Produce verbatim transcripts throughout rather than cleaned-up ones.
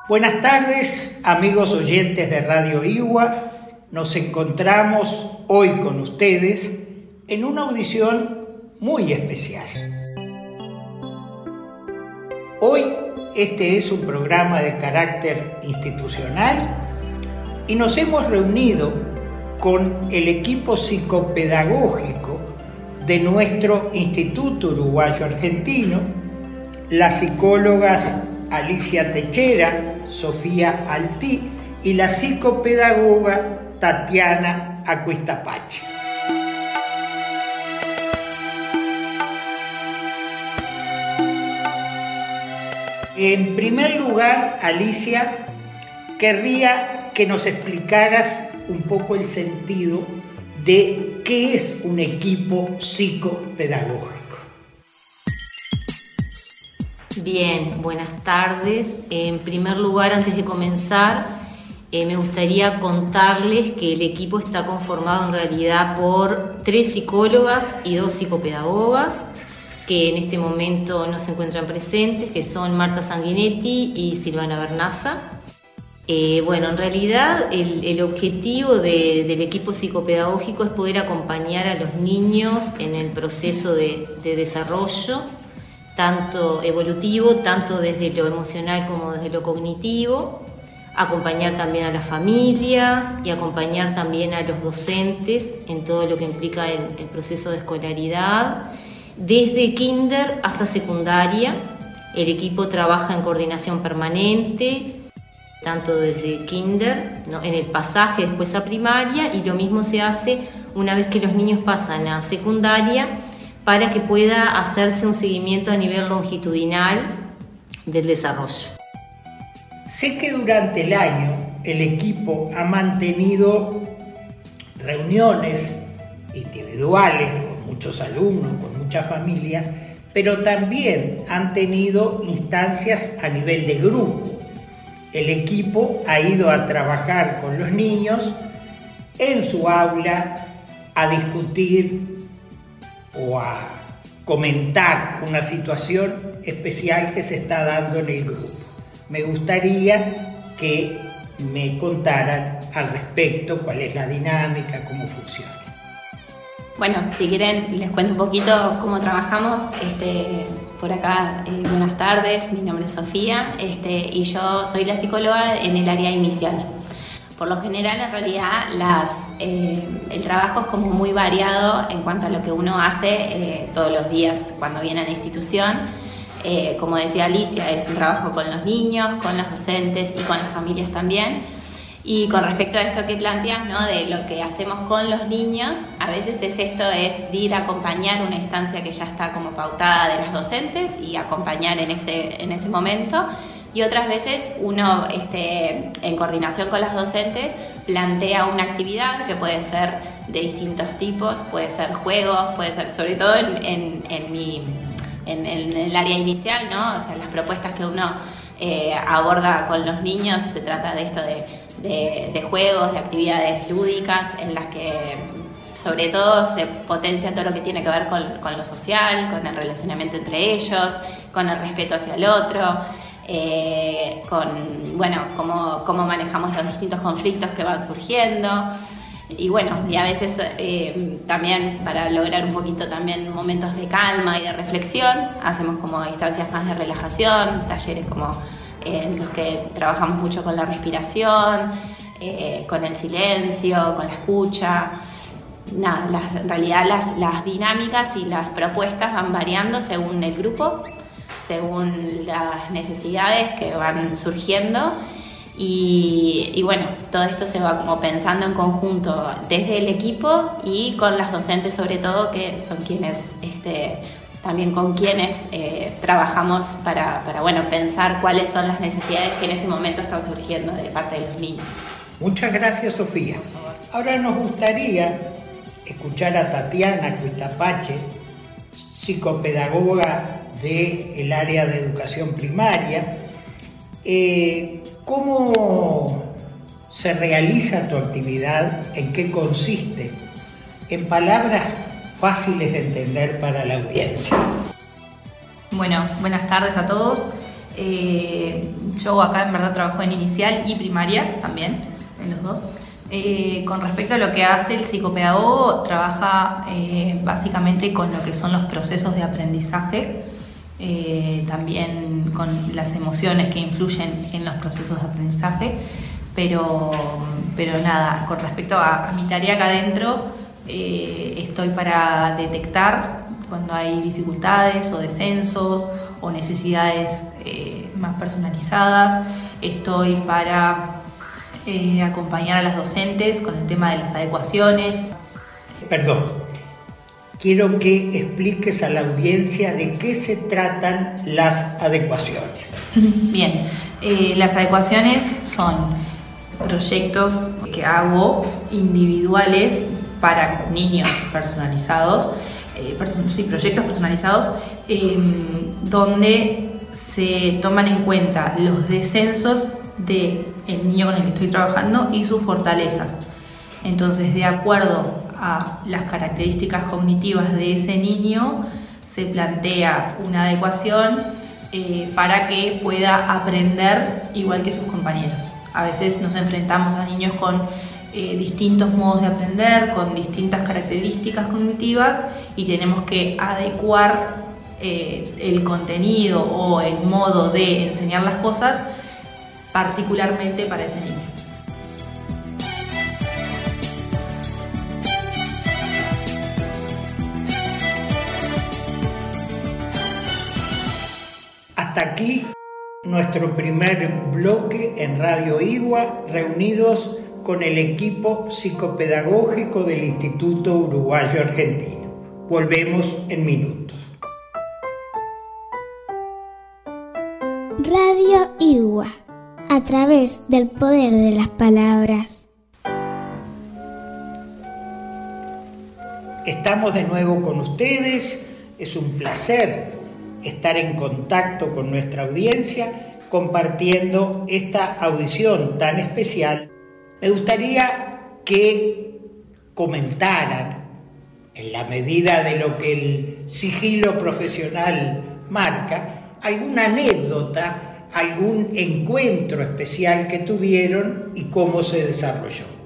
Buenas tardes, amigos oyentes de Radio Igua. Nos encontramos hoy con ustedes en una audición muy especial. Hoy este es un programa de carácter institucional y nos hemos reunido con el equipo psicopedagógico de nuestro Instituto Uruguayo Argentino, las psicólogas Alicia Techera, Sofía Altí y la psicopedagoga Tatiana Acuistapache. En primer lugar, Alicia, querría que nos explicaras un poco el sentido de qué es un equipo psicopedagógico. Bien, buenas tardes. En primer lugar, antes de comenzar, eh, me gustaría contarles que el equipo está conformado en realidad por tres psicólogas y dos psicopedagogas que en este momento no se encuentran presentes, que son Marta Sanguinetti y Silvana Bernaza. Eh, bueno, en realidad el, el objetivo de, del equipo psicopedagógico es poder acompañar a los niños en el proceso de, de desarrollo, tanto evolutivo, tanto desde lo emocional como desde lo cognitivo, acompañar también a las familias y acompañar también a los docentes en todo lo que implica el, el proceso de escolaridad, desde kinder hasta secundaria. El equipo trabaja en coordinación permanente, tanto desde kinder, ¿no?, en el pasaje después a primaria, y lo mismo se hace una vez que los niños pasan a secundaria, para que pueda hacerse un seguimiento a nivel longitudinal del desarrollo. Sé que durante el año el equipo ha mantenido reuniones individuales con muchos alumnos, con muchas familias, pero también han tenido instancias a nivel de grupo. El equipo ha ido a trabajar con los niños en su aula, a discutir o a comentar una situación especial que se está dando en el grupo. Me gustaría que me contaran al respecto cuál es la dinámica, cómo funciona. Bueno, si quieren les cuento un poquito cómo trabajamos. Este, por acá, eh, buenas tardes, mi nombre es Sofía este, y yo soy la psicóloga en el área inicial. Por lo general, en realidad, las, eh, el trabajo es como muy variado en cuanto a lo que uno hace eh, todos los días cuando viene a la institución. Eh, como decía Alicia, es un trabajo con los niños, con los docentes y con las familias también. Y con respecto a esto que planteas, ¿no?, de lo que hacemos con los niños, a veces es esto, es de ir a acompañar una instancia que ya está como pautada de las docentes y acompañar en ese, en ese momento. Y otras veces uno, este, en coordinación con las docentes, plantea una actividad que puede ser de distintos tipos, puede ser juegos, puede ser, sobre todo en, en, en, mi, en, en el área inicial, ¿no? O sea, las propuestas que uno eh, aborda con los niños, se trata de esto de, de, de juegos, de actividades lúdicas, en las que sobre todo se potencia todo lo que tiene que ver con, con lo social, con el relacionamiento entre ellos, con el respeto hacia el otro. Eh, con, bueno, cómo, cómo manejamos los distintos conflictos que van surgiendo y bueno, y a veces eh, también para lograr un poquito también momentos de calma y de reflexión, hacemos como instancias más de relajación, talleres como eh, en los que trabajamos mucho con la respiración, eh, con el silencio, con la escucha. Nada, las, en realidad las, las dinámicas y las propuestas van variando según el grupo, según las necesidades que van surgiendo y, y bueno, todo esto se va como pensando en conjunto desde el equipo y con las docentes sobre todo, que son quienes, este, también con quienes eh, trabajamos para, para bueno, pensar cuáles son las necesidades que en ese momento están surgiendo de parte de los niños. Muchas gracias, Sofía. Ahora nos gustaría escuchar a Tatiana Acuistapache, psicopedagoga del área de educación primaria. Eh, ¿Cómo se realiza tu actividad? ¿En qué consiste? En palabras fáciles de entender para la audiencia. Bueno, buenas tardes a todos. Eh, yo acá en verdad trabajo en inicial y primaria también, en los dos. Eh, con respecto a lo que hace el psicopedagogo, trabaja eh, básicamente con lo que son los procesos de aprendizaje, eh, también con las emociones que influyen en los procesos de aprendizaje, pero, pero nada, con respecto a, a mi tarea acá adentro, eh, estoy para detectar cuando hay dificultades o descensos o necesidades eh, más personalizadas. Estoy para eh, acompañar a las docentes con el tema de las adecuaciones. Perdón, quiero que expliques a la audiencia de qué se tratan las adecuaciones. Bien, eh, las adecuaciones son proyectos que hago individuales para niños personalizados, eh, person- sí, proyectos personalizados eh, donde se toman en cuenta los descensos del niño con el que estoy trabajando y sus fortalezas. Entonces, de acuerdo a las características cognitivas de ese niño, se plantea una adecuación eh, para que pueda aprender igual que sus compañeros. A veces nos enfrentamos a niños con eh, distintos modos de aprender, con distintas características cognitivas, y tenemos que adecuar eh, el contenido o el modo de enseñar las cosas particularmente para ese niño. Hasta aquí nuestro primer bloque en Radio Igua, reunidos con el equipo psicopedagógico del Instituto Uruguayo Argentino. Volvemos en minutos. Radio Igua, a través del poder de las palabras. Estamos de nuevo con ustedes, es un placer estar en contacto con nuestra audiencia, compartiendo esta audición tan especial. Me gustaría que comentaran, en la medida de lo que el sigilo profesional marca, alguna anécdota, algún encuentro especial que tuvieron y cómo se desarrolló.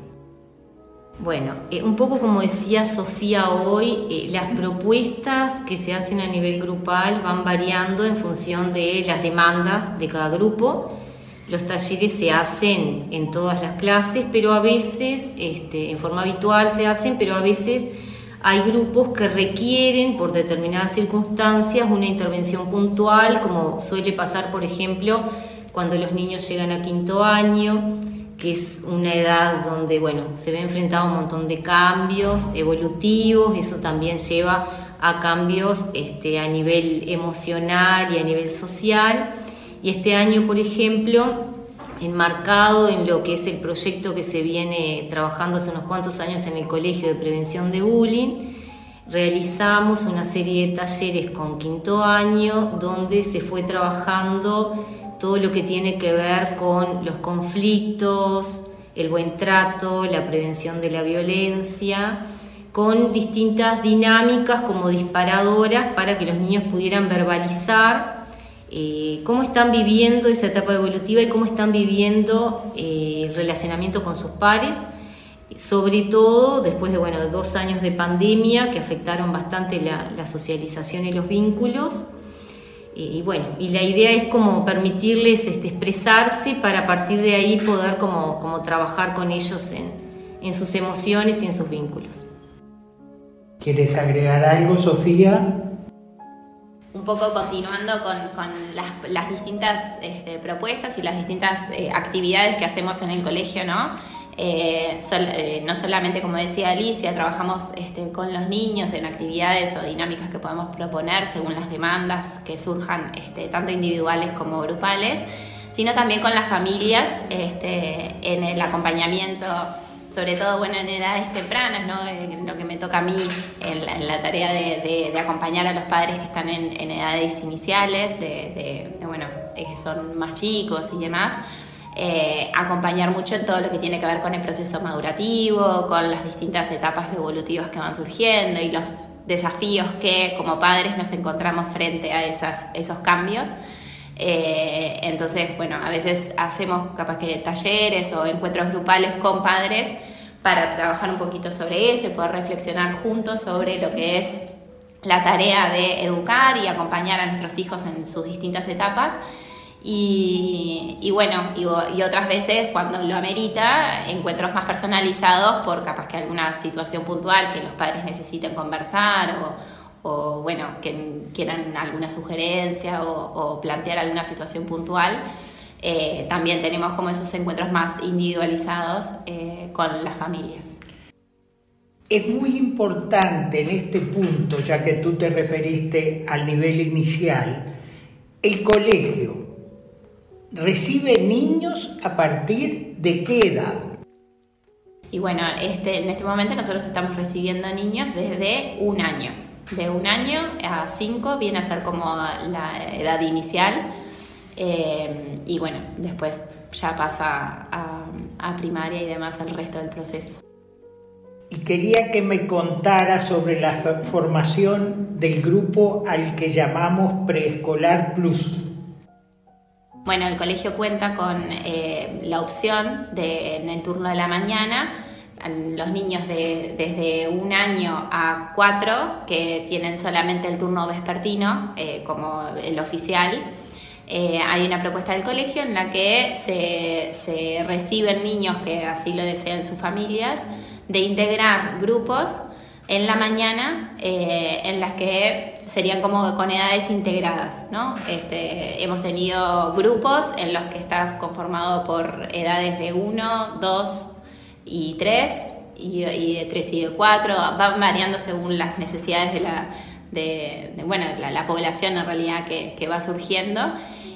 Bueno, eh, un poco como decía Sofía hoy, eh, las propuestas que se hacen a nivel grupal van variando en función de las demandas de cada grupo. Los talleres se hacen en todas las clases, pero a veces, este, en forma habitual se hacen, pero a veces hay grupos que requieren, por determinadas circunstancias, una intervención puntual, como suele pasar, por ejemplo, cuando los niños llegan a quinto año, que es una edad donde, bueno, se ve enfrentado a un montón de cambios evolutivos. Eso también lleva a cambios este, a nivel emocional y a nivel social. Y este año, por ejemplo, enmarcado en lo que es el proyecto que se viene trabajando hace unos cuantos años en el Colegio de Prevención de Bullying, realizamos una serie de talleres con quinto año donde se fue trabajando todo lo que tiene que ver con los conflictos, el buen trato, la prevención de la violencia, con distintas dinámicas como disparadoras para que los niños pudieran verbalizar eh, cómo están viviendo esa etapa evolutiva y cómo están viviendo eh, el relacionamiento con sus pares, sobre todo después de, bueno, dos años de pandemia que afectaron bastante la, la socialización y los vínculos. Y bueno, y la idea es como permitirles este, expresarse para a partir de ahí poder como, como trabajar con ellos en, en sus emociones y en sus vínculos. ¿Quieres agregar algo, Sofía? Un poco continuando con, con las, las distintas este, propuestas y las distintas eh, actividades que hacemos en el colegio, ¿no? Eh, sol, eh, no solamente, como decía Alicia, trabajamos este, con los niños en actividades o dinámicas que podemos proponer según las demandas que surjan, este, tanto individuales como grupales, sino también con las familias este, en el acompañamiento, sobre todo bueno, en edades tempranas, ¿no? En lo que me toca a mí en la, en la tarea de, de, de acompañar a los padres que están en, en edades iniciales, de, de, de, bueno, que son más chicos y demás. Eh, acompañar mucho en todo lo que tiene que ver con el proceso madurativo, con las distintas etapas evolutivas que van surgiendo y los desafíos que como padres nos encontramos frente a esas, esos cambios. Eh, entonces, bueno, a veces hacemos capaz que talleres o encuentros grupales con padres para trabajar un poquito sobre eso y poder reflexionar juntos sobre lo que es la tarea de educar y acompañar a nuestros hijos en sus distintas etapas. Y, y bueno, y, y otras veces cuando lo amerita, encuentros más personalizados por capaz que alguna situación puntual que los padres necesiten conversar o, o bueno, que quieran alguna sugerencia o, o plantear alguna situación puntual. Eh, también tenemos como esos encuentros más individualizados eh, con las familias. Es muy importante en este punto, ya que tú te referiste al nivel inicial, el colegio recibe niños a partir de qué edad. Y bueno, este, en este momento nosotros estamos recibiendo niños desde un año. De un año a cinco viene a ser como la edad inicial. Eh, y bueno, después ya pasa a, a primaria y demás el resto del proceso. Y quería que me contara sobre la formación del grupo al que llamamos Preescolar Plus. Bueno, el colegio cuenta con eh, la opción de, en el turno de la mañana, los niños de, desde un año a cuatro, que tienen solamente el turno vespertino eh, como el oficial. Eh, hay una propuesta del colegio en la que se, se reciben niños que así lo desean sus familias, de integrar grupos en la mañana eh, en las que serían como con edades integradas, ¿no? Este, hemos tenido grupos en los que está conformado por edades de uno, dos y tres, y, y de tres y de cuatro, van variando según las necesidades de la, de, de, bueno, la, la población en realidad que, que va surgiendo.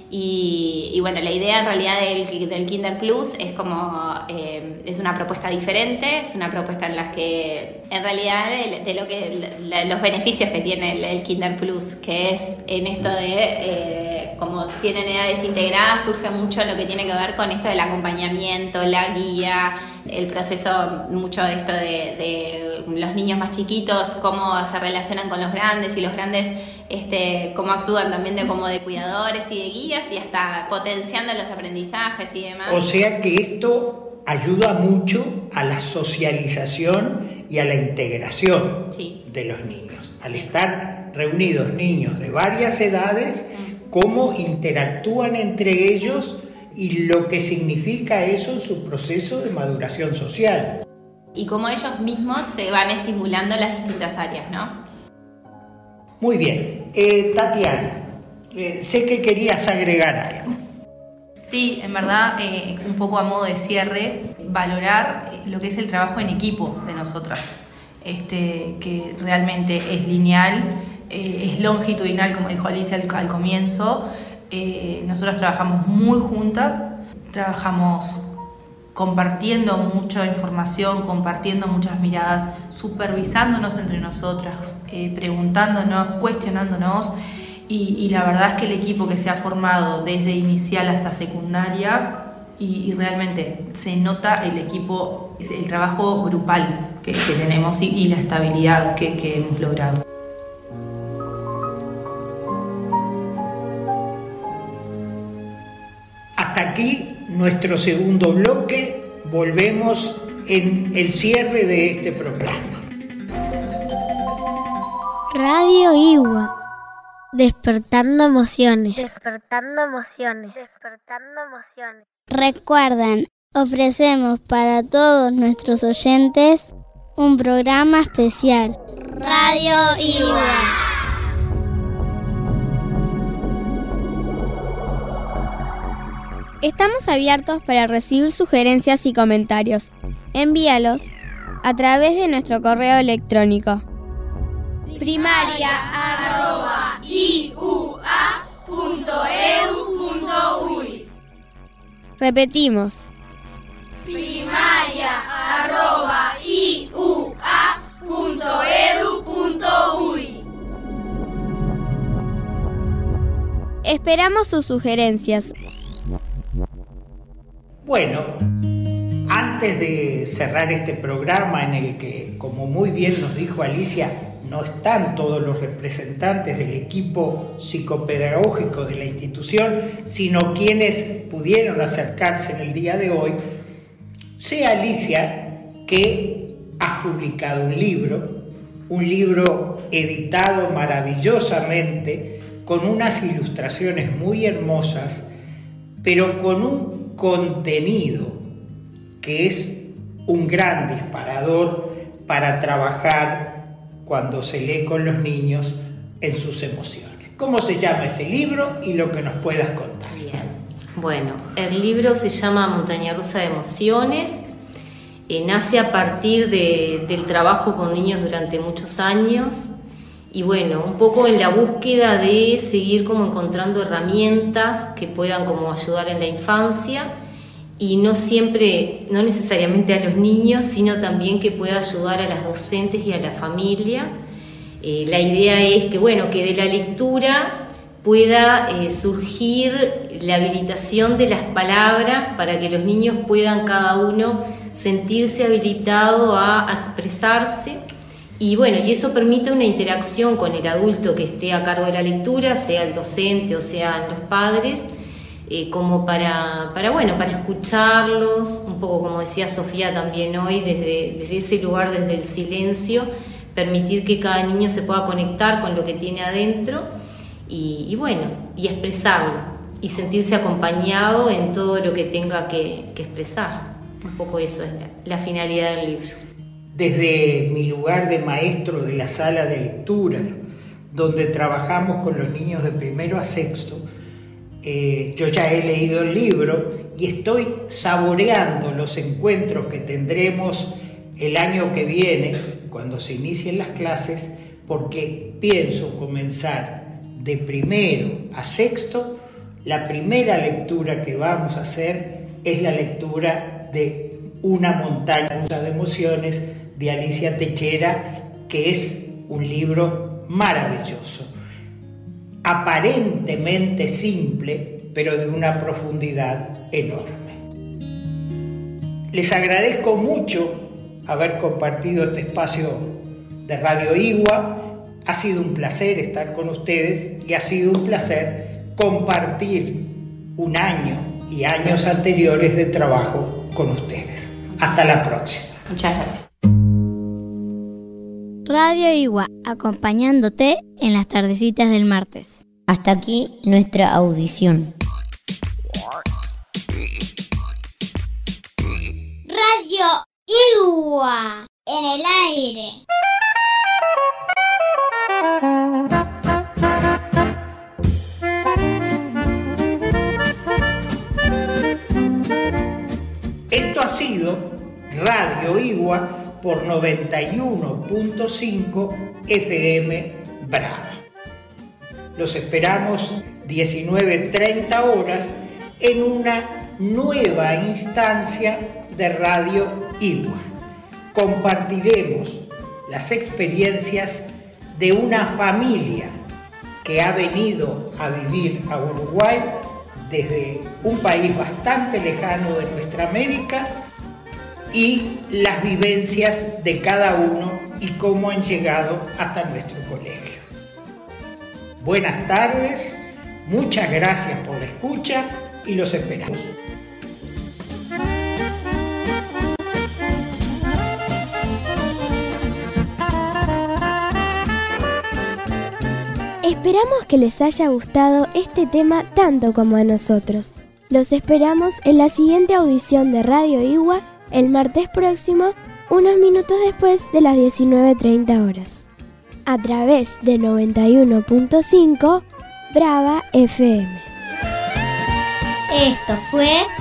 Y, y bueno, la idea en realidad del, del Kinder Plus es como, eh, es una propuesta diferente, es una propuesta en la que, en realidad, de, de lo que, la, los beneficios que tiene el, el Kinder Plus, que es en esto de, eh, como tienen edades integradas, surge mucho lo que tiene que ver con esto del acompañamiento, la guía, el proceso, mucho de esto de, de los niños más chiquitos, cómo se relacionan con los grandes y los grandes este, cómo actúan también de, como de cuidadores y de guías y hasta potenciando los aprendizajes y demás. O sea que esto ayuda mucho a la socialización y a la integración sí. de los niños. Al estar reunidos niños de varias edades, mm. cómo interactúan entre ellos y lo que significa eso en su proceso de maduración social. Y cómo ellos mismos se van estimulando las distintas áreas, ¿no? Muy bien. Eh, Tatiana, eh, sé que querías agregar algo. Sí, en verdad, eh, un poco a modo de cierre, valorar lo que es el trabajo en equipo de nosotras, este, que realmente es lineal, eh, es longitudinal, como dijo Alicia al, al comienzo. Eh, nosotras trabajamos muy juntas, trabajamos compartiendo mucha información, compartiendo muchas miradas, supervisándonos entre nosotras, eh, preguntándonos, cuestionándonos, y, y la verdad es que el equipo que se ha formado desde inicial hasta secundaria, y, y realmente se nota el equipo, el trabajo grupal que, que tenemos y, y la estabilidad que, que hemos logrado. Hasta aquí nuestro segundo bloque. Volvemos en el cierre de este programa. Radio Igua. Despertando emociones. Despertando emociones. Despertando emociones. Recuerden, ofrecemos para todos nuestros oyentes un programa especial. Radio Igua. Estamos abiertos para recibir sugerencias y comentarios. Envíalos a través de nuestro correo electrónico primaria arroba i u a punto e d u punto u y. Repetimos. primaria arroba i u a punto e d u punto u y. Esperamos sus sugerencias. Bueno, antes de cerrar este programa en el que, como muy bien nos dijo Alicia, no están todos los representantes del equipo psicopedagógico de la institución, sino quienes pudieron acercarse en el día de hoy, sé, Alicia, que has publicado un libro, un libro editado maravillosamente, con unas ilustraciones muy hermosas, pero con un contenido que es un gran disparador para trabajar cuando se lee con los niños en sus emociones. ¿Cómo se llama ese libro y lo que nos puedas contar? Bien. Bueno, el libro se llama Montaña Rusa de Emociones. Eh, nace a partir de, del trabajo con niños durante muchos años y bueno, un poco en la búsqueda de seguir como encontrando herramientas que puedan como ayudar en la infancia y no siempre, no necesariamente a los niños, sino también que pueda ayudar a las docentes y a las familias. Eh, la idea es que, bueno, que de la lectura pueda eh, surgir la habilitación de las palabras para que los niños puedan cada uno sentirse habilitado a, a expresarse y bueno, y eso permite una interacción con el adulto que esté a cargo de la lectura, sea el docente o sean los padres, Eh, como para, para, bueno, para escucharlos, un poco como decía Sofía también hoy, desde, desde ese lugar, desde el silencio, permitir que cada niño se pueda conectar con lo que tiene adentro y, y bueno, y expresarlo, y sentirse acompañado en todo lo que tenga que, que expresar. Un poco eso es la, la finalidad del libro. Desde mi lugar de maestro de la sala de lecturas, donde trabajamos con los niños de primero a sexto, Eh, yo ya he leído el libro y estoy saboreando los encuentros que tendremos el año que viene, cuando se inicien las clases, porque pienso comenzar de primero a sexto. La primera lectura que vamos a hacer es la lectura de Una montaña rusa de emociones de Alicia Techera, que es un libro maravilloso. Aparentemente simple, pero de una profundidad enorme. Les agradezco mucho haber compartido este espacio de Radio Igua. Ha sido un placer estar con ustedes y ha sido un placer compartir un año y años anteriores de trabajo con ustedes. Hasta la próxima. Muchas gracias. Radio Igua, acompañándote en las tardecitas del martes. Hasta aquí nuestra audición. Radio Igua, en el aire. Esto ha sido Radio Igua por noventa y uno punto cinco F M Brava. Los esperamos diecinueve treinta horas en una nueva instancia de Radio Igua. Compartiremos las experiencias de una familia que ha venido a vivir a Uruguay desde un país bastante lejano de nuestra América y las vivencias de cada uno y cómo han llegado hasta nuestro colegio. Buenas tardes, muchas gracias por la escucha y los esperamos. Esperamos que les haya gustado este tema tanto como a nosotros. Los esperamos en la siguiente audición de Radio Igua el martes próximo, unos minutos después de las diecinueve treinta horas, a través de noventa y uno punto cinco Brava F M. Esto fue